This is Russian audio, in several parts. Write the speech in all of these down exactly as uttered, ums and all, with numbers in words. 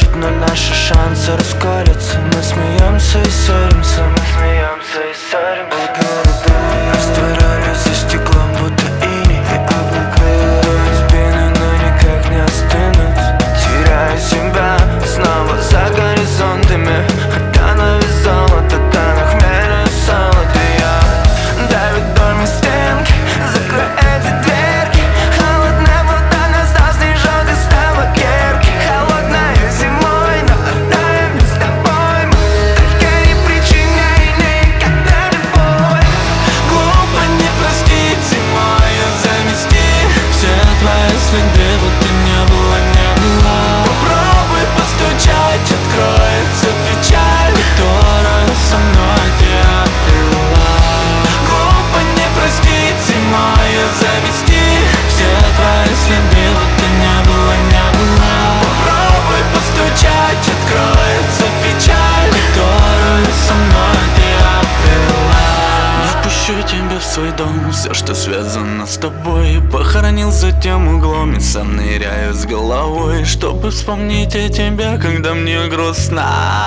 плачут, но наши шансы расколятся. Мы смеемся и ссоримся, мы смеемся и ссоримся. Растворялись за стеклом, будто иней и облака. Дуют спины, но никак не остынут. Теряю себя снова за горизонтами. От тонов и золота, тонов хмеля и солода. Я давит дом и стенки, закрой эти дверки. Холодная вода нас снежок из табакерки. Холодной зимой, но оттаем с тобой. Мы только не причиняй никогда любовь. Глупо не простить зимой и замести все твои следы, будто не было, не было. Попробуй постучать, откроется печаль, которую со мной ты обрела. Глупо не простить зимой и замести все твои следы, будто не было, не было. Попробуй постучать, откроется печаль, которую со мной ты обрела. Не впущу тебя в свой дом, все, что связано с тобой, похоронил за тем углом и сам ныряю с головой, чтобы вспомнить о тебе, когда мне грустно.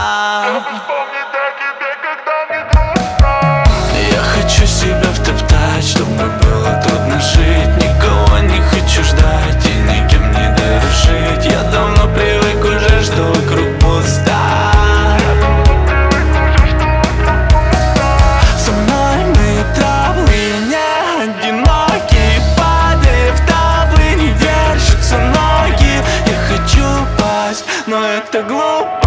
Я хочу себя втоптать, чтобы было трудно жить. Никого не хочу ждать и никем не дорожить. Я давно привык уже, что вокруг пусто. Со мной мы травлы, не одиноки. Падая в таблы, не держатся ноги. Я хочу пасть, но это глупо.